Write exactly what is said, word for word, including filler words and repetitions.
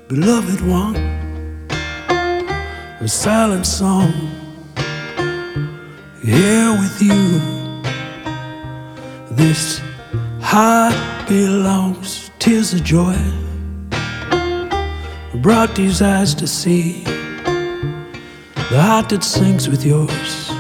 beloved one, a silent song here with you. This heart belongs, tears of joy brought these eyes to see the heart that sings with yours.